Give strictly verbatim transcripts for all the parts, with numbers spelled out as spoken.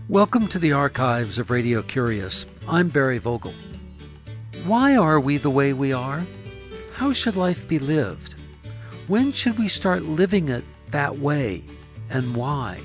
Welcome to the archives of Radio Curious. I'm Barry Vogel. Why are we the way we are? How should life be lived? When should we start living it that way, and why?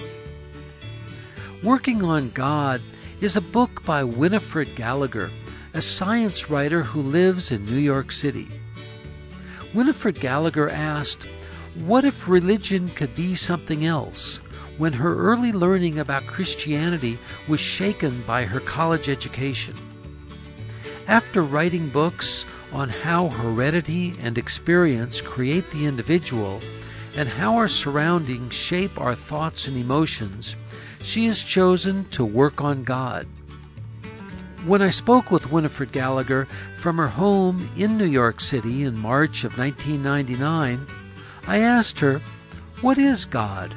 Working on God is a book by Winifred Gallagher, a science writer who lives in New York City. Winifred Gallagher asked, what if religion could be something else? When her early learning about Christianity was shaken by her college education. After writing books on how heredity and experience create the individual and how our surroundings shape our thoughts and emotions, she has chosen to work on God. When I spoke with Winifred Gallagher from her home in New York City in March of nineteen ninety-nine, I asked her, what is God?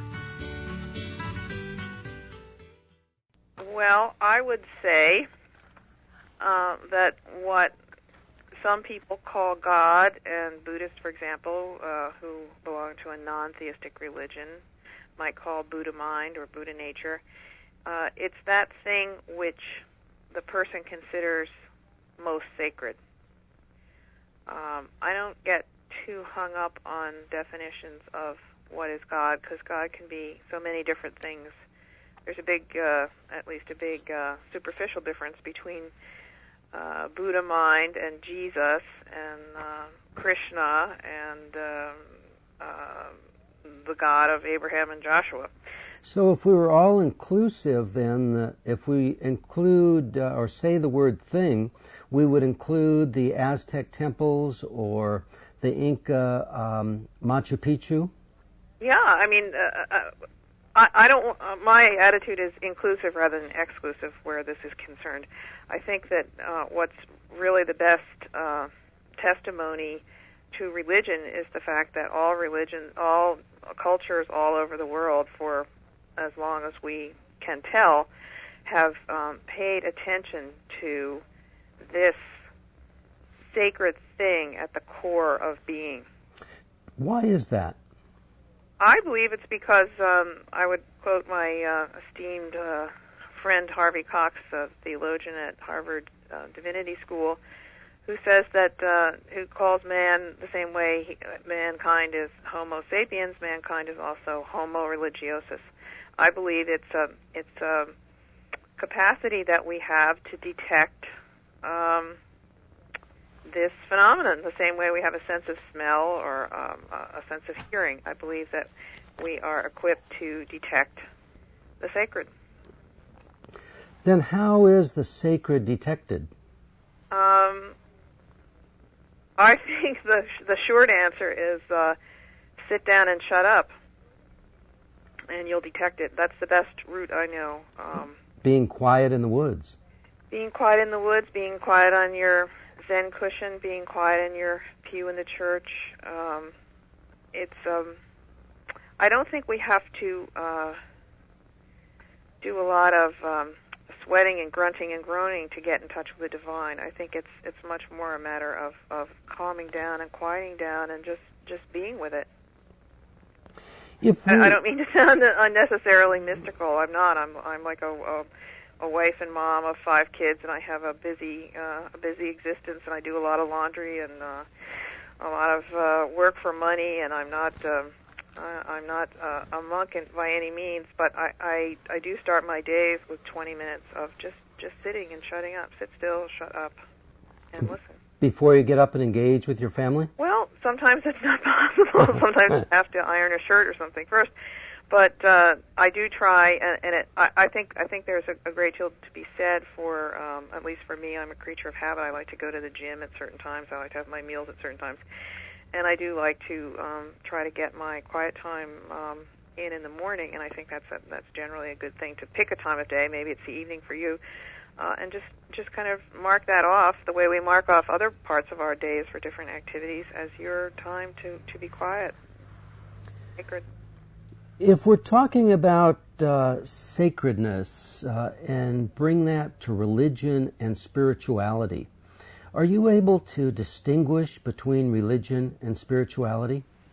Well, I would say uh, that what some people call God, and Buddhists, for example, uh, who belong to a non-theistic religion, might call Buddha mind or Buddha nature, uh, it's that thing which the person considers most sacred. Um, I don't get too hung up on definitions of what is God, because God can be so many different things. There's a big, uh, at least a big uh, superficial difference between uh, Buddha mind and Jesus and uh, Krishna and um, uh, the God of Abraham and Joshua. So if we were all inclusive, then uh, if we include uh, or say the word thing, we would include the Aztec temples or the Inca um, Machu Picchu? Yeah, I mean... Uh, uh, I, I don't. Uh, my attitude is inclusive rather than exclusive where this is concerned. I think that uh, what's really the best uh, testimony to religion is the fact that all religion, all cultures all over the world, for as long as we can tell, have um, paid attention to this sacred thing at the core of being. Why is that? I believe it's because um, I would quote my uh, esteemed uh, friend Harvey Cox, a theologian at Harvard uh, Divinity School, who says that, uh, who calls man the same way he, mankind is Homo sapiens, mankind is also Homo religiosus. I believe it's a, it's a capacity that we have to detect um, this phenomenon, the same way we have a sense of smell or um, a sense of hearing. I believe that we are equipped to detect the sacred. Then how is the sacred detected? Um, I think the the short answer is uh, sit down and shut up, and you'll detect it. That's the best route I know. Um, being quiet in the woods. Being quiet in the woods, being quiet on your Zen cushion, being quiet in your pew in the church. Um, it's. Um, I don't think we have to uh, do a lot of um, sweating and grunting and groaning to get in touch with the divine. I think it's it's much more a matter of, of calming down and quieting down and just, just being with it. If we... I, I don't mean to sound unnecessarily mystical. I'm not. I'm I'm like a. a a wife and mom of five kids, and I have a busy, uh, a busy existence, and I do a lot of laundry and uh, a lot of uh, work for money, and I'm not, uh, I'm not uh, a monk in, by any means, but I, I, I do start my days with twenty minutes of just, just sitting and shutting up. Sit still, shut up, and listen. Before you get up and engage with your family? Well, sometimes it's not possible. Sometimes I have to iron a shirt or something first. But uh, I do try, and, and it, I, I think I think there's a, a great deal to be said for, um, at least for me, I'm a creature of habit. I like to go to the gym at certain times. I like to have my meals at certain times. And I do like to um, try to get my quiet time um, in in the morning, and I think that's a, that's generally a good thing to pick a time of day. Maybe it's the evening for you, uh, and just, just kind of mark that off the way we mark off other parts of our days for different activities as your time to, to be quiet. Sacred. If we're talking about uh, sacredness uh, and bring that to religion and spirituality, are you able to distinguish between religion and spirituality?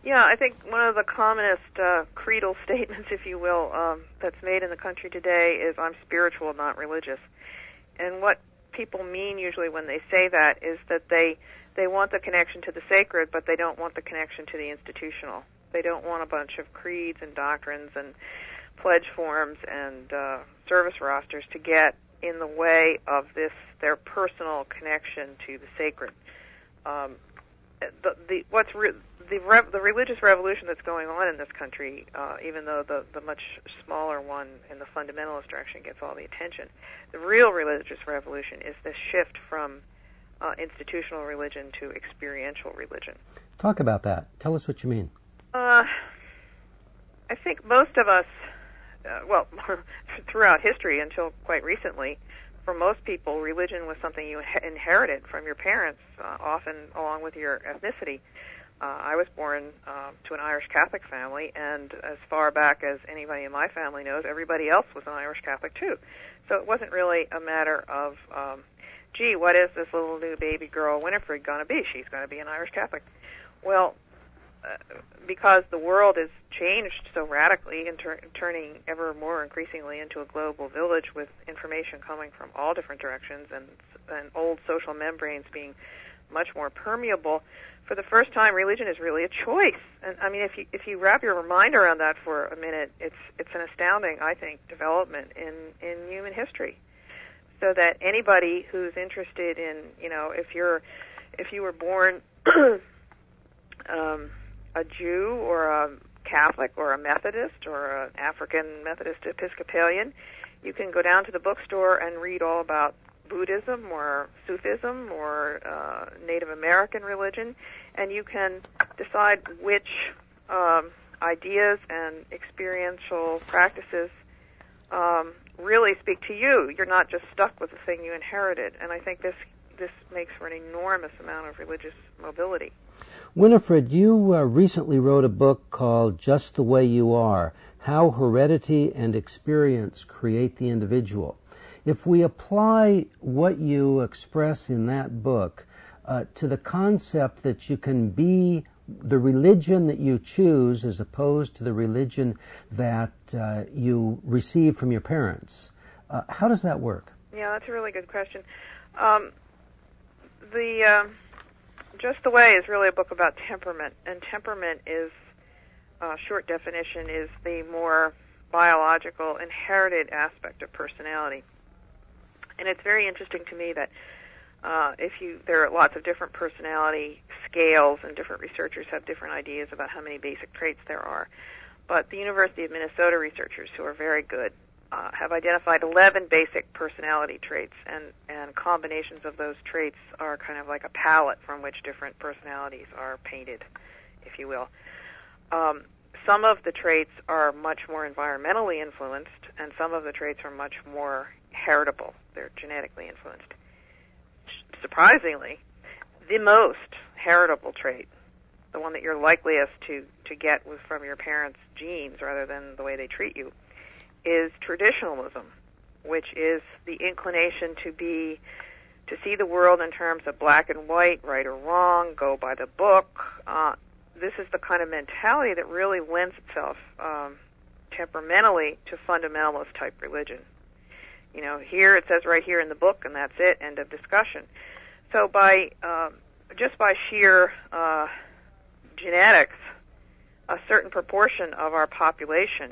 Yeah, I think one of the commonest uh, creedal statements, if you will, um, that's made in the country today is, "I'm spiritual, not religious." And what people mean usually when they say that is that they they want the connection to the sacred, but they don't want the connection to the institutional. They don't want a bunch of creeds and doctrines and pledge forms and uh, service rosters to get in the way of this, their personal connection to the sacred. Um, the, the what's re- the rev- the religious revolution that's going on in this country, uh, even though the the much smaller one in the fundamentalist direction gets all the attention, the real religious revolution is this shift from uh, institutional religion to experiential religion. Talk about that. Tell us what you mean. Uh, I think most of us, uh, well, throughout history until quite recently, for most people, religion was something you inherited from your parents, uh, often along with your ethnicity. Uh, I was born uh, to an Irish Catholic family, and as far back as anybody in my family knows, everybody else was an Irish Catholic too. So it wasn't really a matter of, um, gee, what is this little new baby girl Winifred going to be? She's going to be an Irish Catholic. Well, uh, because the world has changed so radically and tur- turning ever more increasingly into a global village with information coming from all different directions and, and old social membranes being much more permeable, for the first time, religion is really a choice. And I mean, if you if you wrap your mind around that for a minute, it's it's an astounding, I think, development in, in human history. So that anybody who's interested in, you know, if you're if you were born um, a Jew or a Catholic or a Methodist or an African Methodist Episcopalian, you can go down to the bookstore and read all about Buddhism or Sufism or uh, Native American religion, and you can decide which um, ideas and experiential practices um, really speak to you. You're not just stuck with the thing you inherited, and I think this this makes for an enormous amount of religious mobility. Winifred, you uh, recently wrote a book called Just the Way You Are, How Heredity and Experience Create the Individual. If we apply what you express in that book uh, to the concept that you can be the religion that you choose as opposed to the religion that uh, you receive from your parents, uh, how does that work? Yeah, that's a really good question. Um, the uh, Just the Way is really a book about temperament, and temperament is, uh, short definition, is the more biological, inherited aspect of personality. And it's very interesting to me that uh, if you, there are lots of different personality scales, and different researchers have different ideas about how many basic traits there are. But the University of Minnesota researchers, who are very good, uh, have identified eleven basic personality traits, and, and combinations of those traits are kind of like a palette from which different personalities are painted, if you will. Um, some of the traits are much more environmentally influenced, and some of the traits are much more heritable. They're genetically influenced. Surprisingly, the most heritable trait, the one that you're likeliest to, to get with, from your parents' genes rather than the way they treat you, is traditionalism, which is the inclination to be, to see the world in terms of black and white, right or wrong, go by the book. Uh, this is the kind of mentality that really lends itself um, temperamentally to fundamentalist type religion. You know, here it says right here in the book, and that's it, end of discussion. So by um, just by sheer uh, genetics, a certain proportion of our population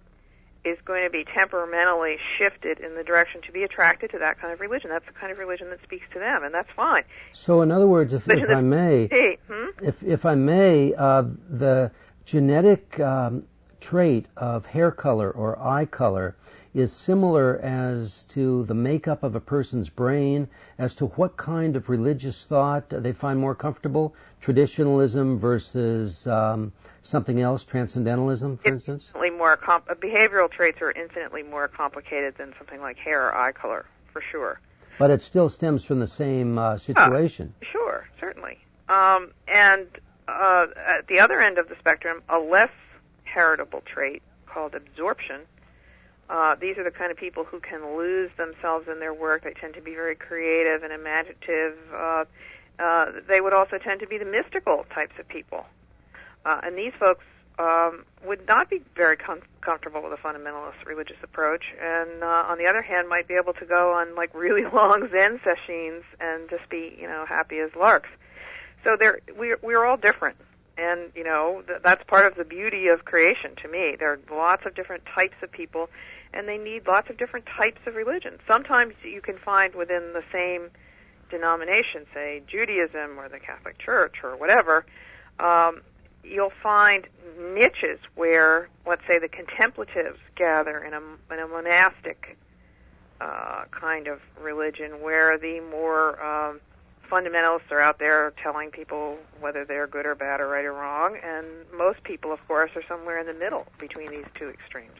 is going to be temperamentally shifted in the direction to be attracted to that kind of religion. That's the kind of religion that speaks to them, and that's fine. So, in other words, if, if I may, hey, hmm? if if I may, uh, the genetic um, trait of hair color or eye color is similar as to the makeup of a person's brain, as to what kind of religious thought they find more comfortable, traditionalism versus um, something else, transcendentalism, for it's instance? Infinitely more comp- behavioral traits are infinitely more complicated than something like hair or eye color, for sure. But it still stems from the same uh, situation. Ah, sure, certainly. Um, and uh, at the other end of the spectrum, a less heritable trait called absorption. Uh, these are the kind of people who can lose themselves in their work. They tend to be very creative and imaginative. Uh, uh, they would also tend to be the mystical types of people. Uh, and these folks um, would not be very com- comfortable with a fundamentalist religious approach, and uh, on the other hand, might be able to go on like really long Zen sessions and just be, you know, happy as larks. So they're, we're, we're all different. And, you know, th- that's part of the beauty of creation to me. There are lots of different types of people, and they need lots of different types of religion. Sometimes you can find within the same denomination, say Judaism or the Catholic Church or whatever, um, you'll find niches where, let's say, the contemplatives gather in a, in a monastic uh, kind of religion, where the more um, fundamentalists are out there telling people whether they're good or bad or right or wrong, and most people, of course, are somewhere in the middle between these two extremes.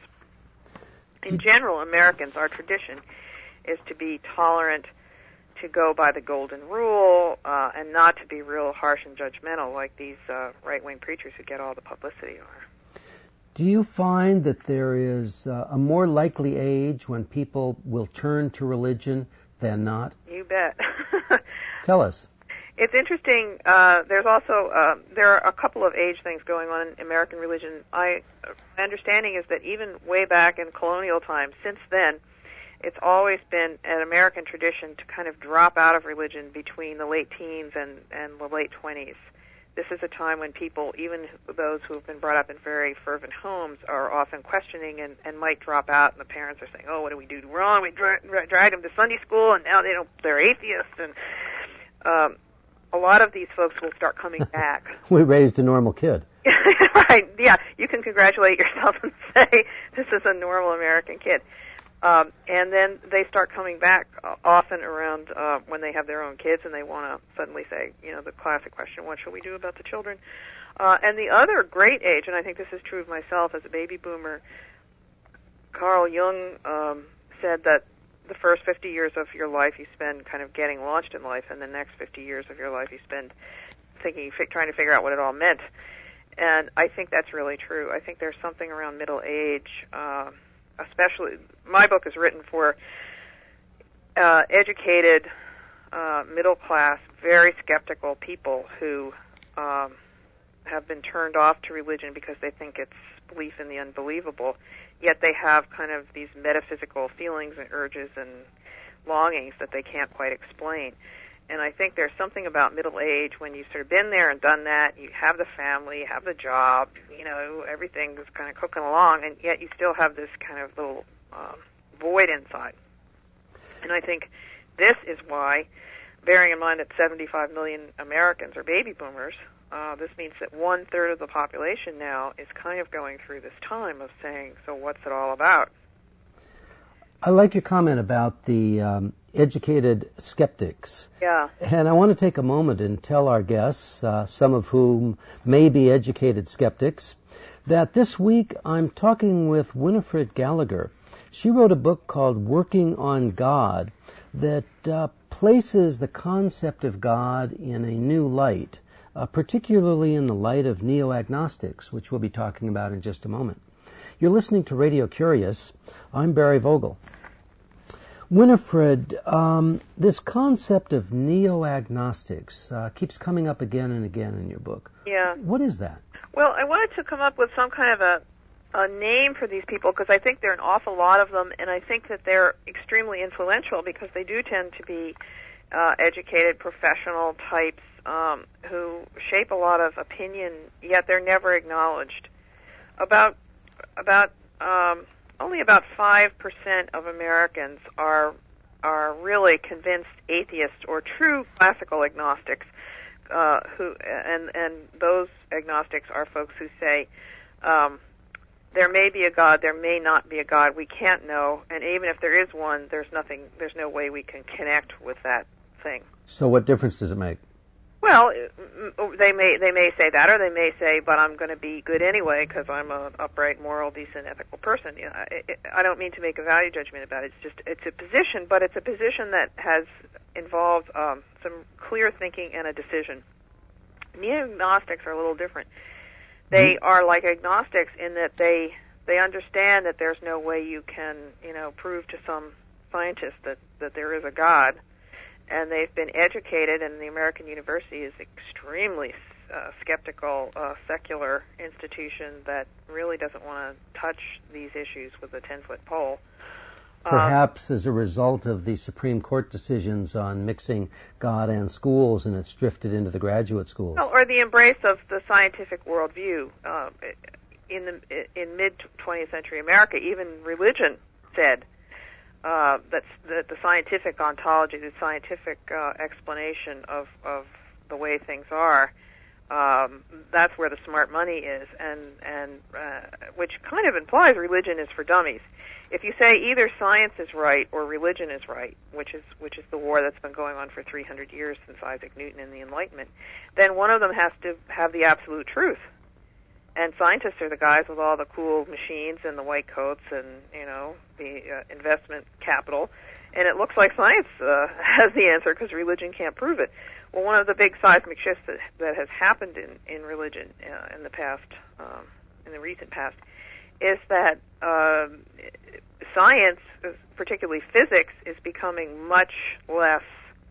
In general, Americans, our tradition is to be tolerant, to go by the golden rule, uh, and not to be real harsh and judgmental like these uh, right-wing preachers who get all the publicity are. Do you find that there is uh, a more likely age when people will turn to religion than not? You bet. Tell us. It's interesting. Uh, there's also uh, there are a couple of age things going on in American religion. I, my understanding is that even way back in colonial times, since then, it's always been an American tradition to kind of drop out of religion between the late teens and, and the late twenties. This is a time when people, even those who have been brought up in very fervent homes, are often questioning and, and might drop out, and the parents are saying, oh, what do we do wrong? We dra- dra- dragged them to Sunday school, and now they don't, they're atheists. And um, a lot of these folks will start coming back. We raised a normal kid. Right, yeah. You can congratulate yourself and say, this is a normal American kid. Um, and then they start coming back uh, often around uh, when they have their own kids, and they want to suddenly say, you know, the classic question, what should we do about the children? Uh, and the other great age, and I think this is true of myself as a baby boomer, Carl Jung um, said that the first fifty years of your life you spend kind of getting launched in life, and the next fifty years of your life you spend thinking, fi- trying to figure out what it all meant. And I think that's really true. I think there's something around middle age, uh, especially, my book is written for uh, educated, uh, middle-class, very skeptical people who um, have been turned off to religion because they think it's belief in the unbelievable, yet they have kind of these metaphysical feelings and urges and longings that they can't quite explain. And I think there's something about middle age when you've sort of been there and done that, you have the family, you have the job, you know, everything's kind of cooking along, and yet you still have this kind of little um, void inside. And I think this is why, bearing in mind that seventy-five million Americans are baby boomers, uh, this means that one-third of the population now is kind of going through this time of saying, so what's it all about? I like your comment about the um, educated skeptics. Yeah. And I want to take a moment and tell our guests, uh, some of whom may be educated skeptics, that this week I'm talking with Winifred Gallagher. She wrote a book called Working on God that uh, places the concept of God in a new light, uh, particularly in the light of neo-agnostics, which we'll be talking about in just a moment. You're listening to Radio Curious. I'm Barry Vogel. Winifred, um, this concept of neo-agnostics uh, keeps coming up again and again in your book. Yeah. What is that? Well, I wanted to come up with some kind of a, a name for these people because I think there are an awful lot of them, and I think that they're extremely influential because they do tend to be uh, educated, professional types um, who shape a lot of opinion, yet they're never acknowledged. About about um, only about five percent of Americans are are really convinced atheists or true classical agnostics. Uh, who and and those agnostics are folks who say um, there may be a God, there may not be a God. We can't know, and even if there is one, there's nothing. There's no way we can connect with that thing. So, what difference does it make? Well, they may they may say that, or they may say, "But I'm going to be good anyway because I'm an upright, moral, decent, ethical person." You know, I, I don't mean to make a value judgment about it. It's just it's a position, but it's a position that has involved um, some clear thinking and a decision. Neo-agnostics are a little different. They mm-hmm. are like agnostics in that they they understand that there's no way you can you know prove to some scientist that that there is a God. And they've been educated, and the American university is extremely uh, skeptical uh, secular institution that really doesn't want to touch these issues with a ten-foot pole. Perhaps um, as a result of the Supreme Court decisions on mixing God and schools, and it's drifted into the graduate schools. Well, or the embrace of the scientific worldview. Uh, in the in mid-twentieth century America, even religion said uh, that, that the scientific ontology, the scientific uh, explanation of, of the way things are, um, that's where the smart money is, and and uh, which kind of implies religion is for dummies. If you say either science is right or religion is right, which is which is the war that's been going on for three hundred years since Isaac Newton and the Enlightenment, then one of them has to have the absolute truth. And scientists are the guys with all the cool machines and the white coats and, you know, the uh, investment capital. And it looks like science uh, has the answer because religion can't prove it. Well, one of the big seismic shifts that, that has happened in, in religion uh, in the past, um, in the recent past, is that um, science, particularly physics, is becoming much less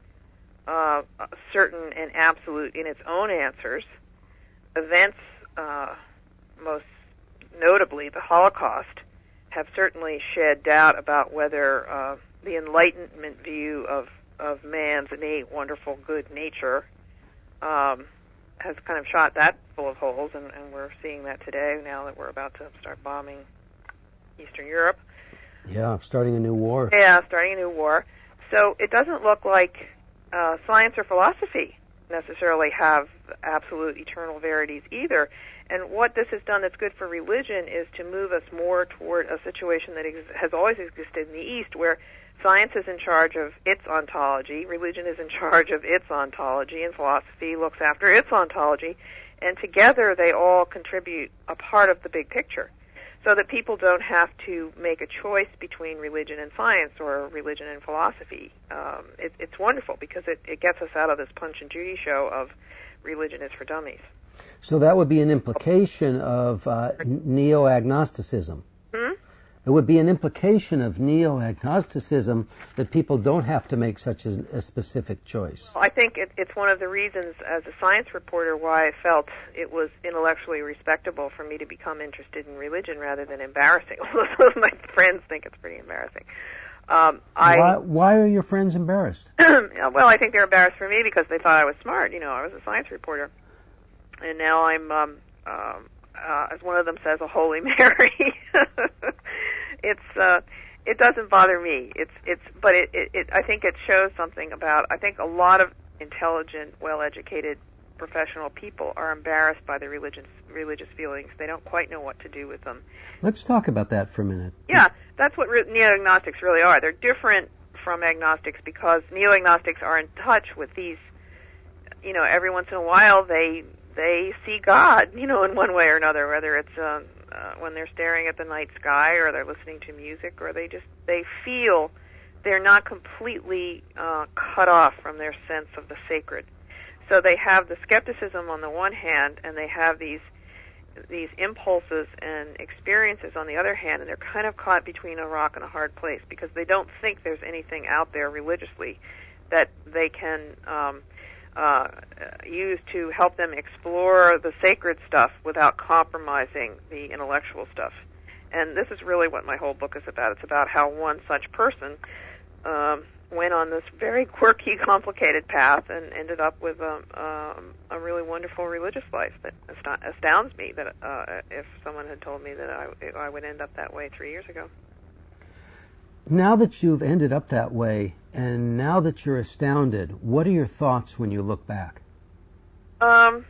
uh, certain and absolute in its own answers. Events, uh, most notably the Holocaust, have certainly shed doubt about whether uh, the Enlightenment view of, of man's innate, wonderful, good nature um, has kind of shot that full of holes, and, and we're seeing that today now that we're about to start bombing Eastern Europe. Yeah, starting a new war. Yeah, starting a new war. So it doesn't look like uh, science or philosophy necessarily have absolute eternal verities either. And what this has done that's good for religion is to move us more toward a situation that ex- has always existed in the East, where science is in charge of its ontology, religion is in charge of its ontology, and philosophy looks after its ontology, and together they all contribute a part of the big picture, so that people don't have to make a choice between religion and science or religion and philosophy. Um, it, it's wonderful because it, it gets us out of this Punch and Judy show of religion is for dummies. So that would be an implication of uh, neo-agnosticism. Hmm? It would be an implication of neo-agnosticism that people don't have to make such a, a specific choice. Well, I think it, it's one of the reasons, as a science reporter, why I felt it was intellectually respectable for me to become interested in religion rather than embarrassing. Although my friends think it's pretty embarrassing. Um, I, why, why are your friends embarrassed? Well, I think they're embarrassed for me because they thought I was smart. You know, I was a science reporter. And now I'm, um, um, uh, as one of them says, a Holy Mary. it's, uh, it doesn't bother me. It's, it's, but it, it, it, I think it shows something about, I think a lot of intelligent, well-educated professional people are embarrassed by the religious, religious feelings. They don't quite know what to do with them. Let's talk about that for a minute. Yeah, that's what re- neo-agnostics really are. They're different from agnostics because neo-agnostics are in touch with these, you know, every once in a while they, they see God, you know, in one way or another, whether it's uh, uh, when they're staring at the night sky or they're listening to music, or they just, they feel they're not completely uh, cut off from their sense of the sacred. So they have the skepticism on the one hand, and they have these these impulses and experiences on the other hand, and they're kind of caught between a rock and a hard place because they don't think there's anything out there religiously that they can um, uh, use to help them explore the sacred stuff without compromising the intellectual stuff. And this is really what my whole book is about. It's about how one such person um, went on this very quirky, complicated path and ended up with a, um, a really wonderful religious life that astounds me that uh, if someone had told me that I, I would end up that way three years ago. Now that you've ended up that way, and now that you're astounded, what are your thoughts when you look back? Um,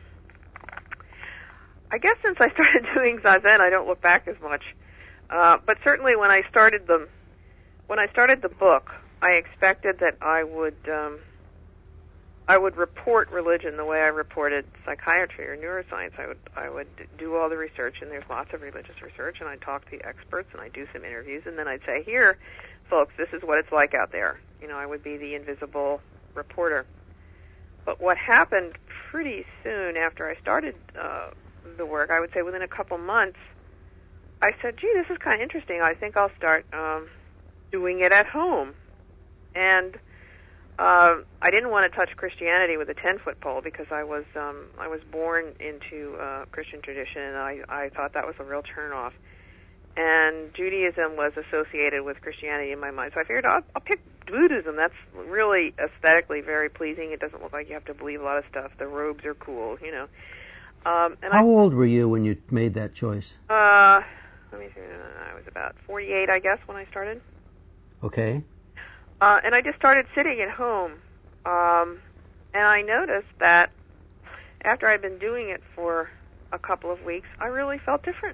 I guess since I started doing Zazen, I don't look back as much. Uh, but certainly when I started the, when I started the book, I expected that I would, um, I would report religion the way I reported psychiatry or neuroscience. I would, I would do all the research, and there's lots of religious research, and I'd talk to the experts, and I'd do some interviews, and then I'd say, here, folks, this is what it's like out there. You know, I would be the invisible reporter. But what happened pretty soon after I started uh, the work, I would say within a couple months, I said, gee, this is kind of interesting. I think I'll start um, doing it at home. And Uh, I didn't want to touch Christianity with a ten-foot pole because I was um, I was born into uh, Christian tradition, and I, I thought that was a real turnoff. And Judaism was associated with Christianity in my mind, so I figured I'll, I'll pick Buddhism. That's really aesthetically very pleasing. It doesn't look like you have to believe a lot of stuff. The robes are cool, you know. Um, and How I, old were you when you made that choice? Uh, let me see. I was about forty-eight, I guess, when I started. Okay. Uh, and I just started sitting at home, um, and I noticed that after I'd been doing it for a couple of weeks, I really felt different.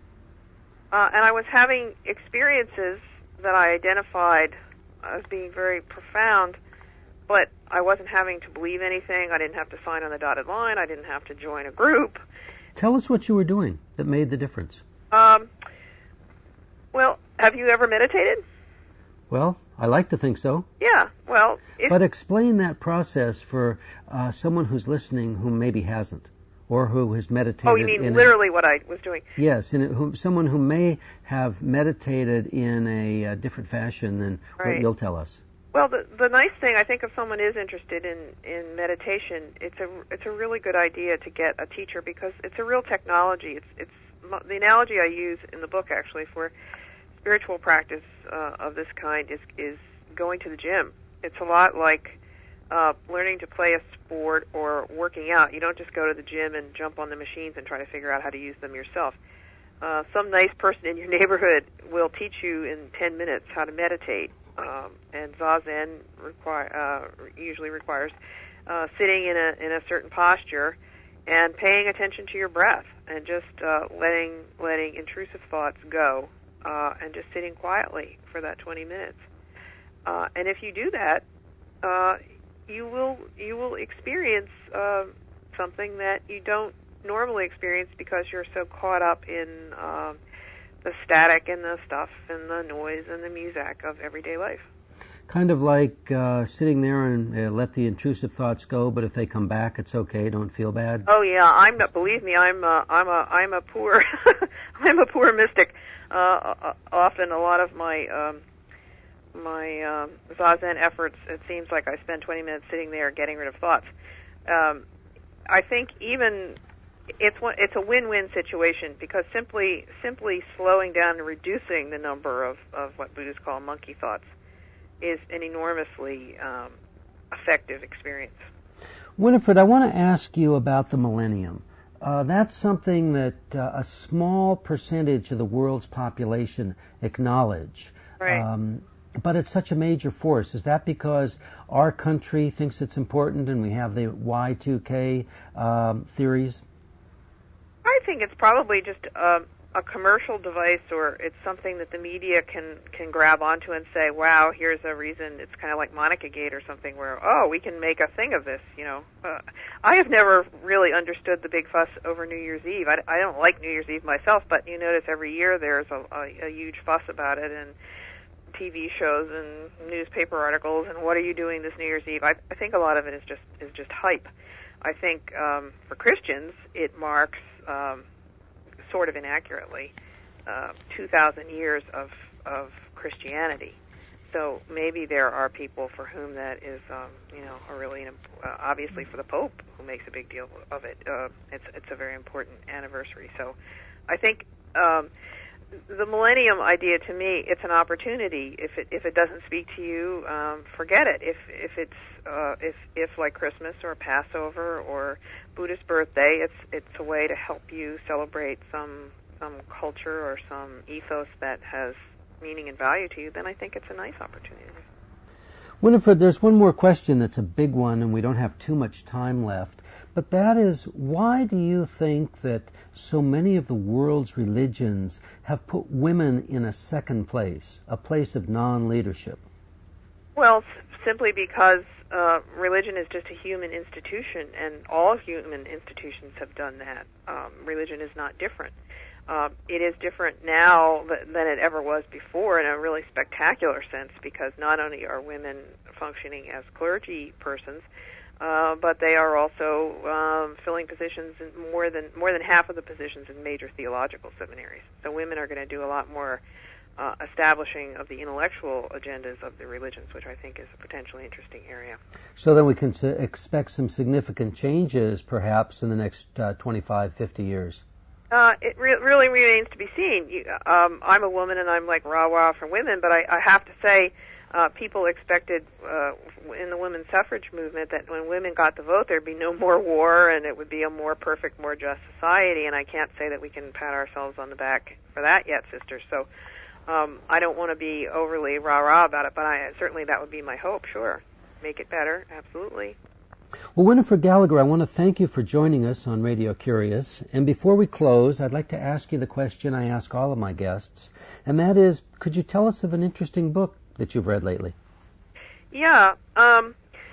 Uh, and I was having experiences that I identified as being very profound, but I wasn't having to believe anything. I didn't have to sign on the dotted line. I didn't have to join a group. Tell us what you were doing that made the difference. Um, well, have you ever meditated? Well, I like to think so. Yeah, well... If, but explain that process for uh, someone who's listening who maybe hasn't, or who has meditated... Oh, you mean in literally a, what I was doing? Yes, in a, who, someone who may have meditated in a, uh, different fashion than right. what you'll tell us. Well, the the nice thing, I think, if someone is interested in, in meditation, it's a it's a really good idea to get a teacher because it's a real technology. It's it's the analogy I use in the book actually for spiritual practice uh, of this kind is is going to the gym. It's a lot like uh, learning to play a sport or working out. You don't just go to the gym and jump on the machines and try to figure out how to use them yourself. Uh, some nice person in your neighborhood will teach you in ten minutes how to meditate. Um, and Zazen require, uh, usually requires uh, sitting in a in a certain posture and paying attention to your breath and just uh, letting letting intrusive thoughts go uh, and just sitting quietly for that twenty minutes. Uh, and if you do that, uh, you will you will experience uh, something that you don't normally experience because you're so caught up in uh, the static and the stuff and the noise and the music of everyday life. Kind of like uh, sitting there and uh, let the intrusive thoughts go, but if they come back, it's okay. Don't feel bad. Oh yeah, I'm not. Believe me, I'm a, I'm a I'm a poor I'm a poor mystic. Uh, often, a lot of my um, my um, Zazen efforts, it seems like I spend twenty minutes sitting there getting rid of thoughts. Um, I think even it's one, it's a win-win situation because simply simply slowing down and reducing the number of, of what Buddhists call monkey thoughts is an enormously um, effective experience. Winifred, I want to ask you about the millennium. Uh, that's something that uh, a small percentage of the world's population acknowledge. Right. Um, but it's such a major force. Is that because our country thinks it's important and we have the Y two K um, theories? I think it's probably just a, a commercial device, or it's something that the media can, can grab onto and say, wow, here's a reason. It's kind of like Monica Gate or something where, oh, we can make a thing of this, you know. Uh, I have never really understood the big fuss over New Year's Eve. I, I don't like New Year's Eve myself, but you notice every year there's a, a, a huge fuss about it, and T V shows and newspaper articles, and what are you doing this New Year's Eve? I, I think a lot of it is just is just hype. I think um, for Christians, it marks Um, sort of inaccurately, uh, two thousand years of, of Christianity. So maybe there are people for whom that is, um, you know, a really, uh, obviously for the Pope, who makes a big deal of it, uh, it's it's a very important anniversary. So I think um, the millennium idea, to me, it's an opportunity. If it if it doesn't speak to you, um, forget it. If if it's uh, if if like Christmas or Passover or Buddhist birthday, it's it's a way to help you celebrate some some culture or some ethos that has meaning and value to you, then I think it's a nice opportunity. Winifred, there's one more question that's a big one, and we don't have too much time left. But that is, why do you think that so many of the world's religions have put women in a second place, a place of non-leadership? Well, simply because uh, religion is just a human institution, and all human institutions have done that. Um, religion is not different. Uh, it is different now than it ever was before in a really spectacular sense, because not only are women functioning as clergy persons, uh, but they are also um, filling positions in more than more than half of the positions in major theological seminaries. So women are going to do a lot more uh, establishing of the intellectual agendas of the religions, which I think is a potentially interesting area. So then we can s- expect some significant changes, perhaps, in the next uh, twenty-five, fifty years. Uh, it re- really remains to be seen. You, um, I'm a woman, and I'm like rah-rah for women, but I, I have to say, uh, people expected uh, in the women's suffrage movement that when women got the vote, there'd be no more war, and it would be a more perfect, more just society, and I can't say that we can pat ourselves on the back for that yet, sisters. So um, I don't want to be overly rah-rah about it, but I, certainly that would be my hope, sure. Make it better, absolutely. Well, Winifred Gallagher, I want to thank you for joining us on Radio Curious. And before we close, I'd like to ask you the question I ask all of my guests, and that is, could you tell us of an interesting book that you've read lately? Yeah. Um,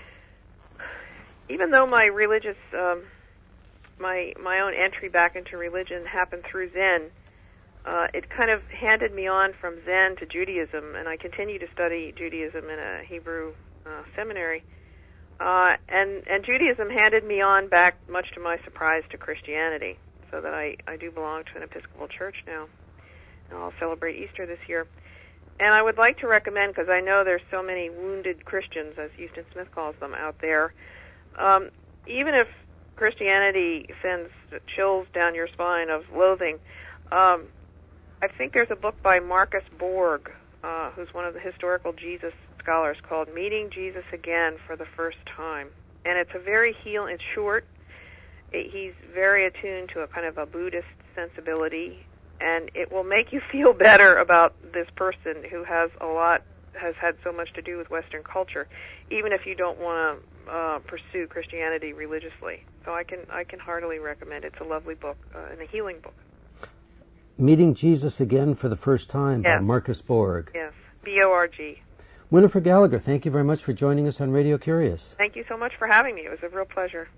even though my religious, um, my my own entry back into religion happened through Zen, uh, it kind of handed me on from Zen to Judaism, and I continue to study Judaism in a Hebrew uh, seminary. Uh, and, and Judaism handed me on back, much to my surprise, to Christianity, so that I, I do belong to an Episcopal church now. And I'll celebrate Easter this year. And I would like to recommend, because I know there's so many wounded Christians, as Houston Smith calls them, out there, um, even if Christianity sends chills down your spine of loathing, um, I think there's a book by Marcus Borg, uh, who's one of the historical Jesus scholars, called Meeting Jesus Again for the First Time. And it's a very healing, it's short. It, he's very attuned to a kind of a Buddhist sensibility, and it will make you feel better about this person who has a lot, has had so much to do with Western culture, even if you don't want to uh, pursue Christianity religiously. So I can I can heartily recommend it. It's a lovely book uh, and a healing book. Meeting Jesus Again for the First Time Yes. by Marcus Borg. Yes, B O R G. Winifred Gallagher, thank you very much for joining us on Radio Curious. Thank you so much for having me. It was a real pleasure.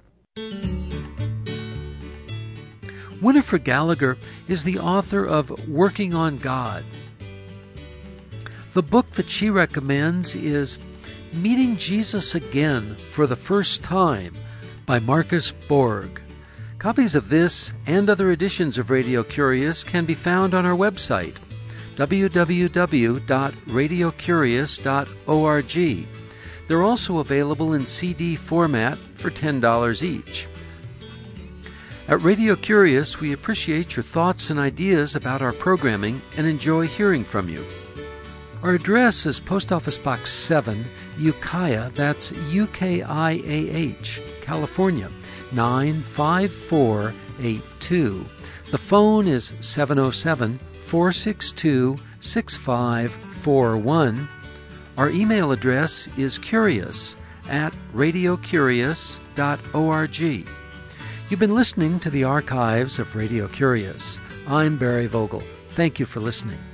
Winifred Gallagher is the author of Working on God. The book that she recommends is Meeting Jesus Again for the First Time by Marcus Borg. Copies of this and other editions of Radio Curious can be found on our website, w w w dot radio curious dot org. They're also available in C D format for ten dollars each. At Radio Curious, we appreciate your thoughts and ideas about our programming and enjoy hearing from you. Our address is Post Office Box seven, Ukiah, that's U K I A H, California, nine five four eight two. The phone is seven oh seven, four six two, six five four one. Our email address is curious at radio curious dot org. You've been listening to the archives of Radio Curious. I'm Barry Vogel. Thank you for listening.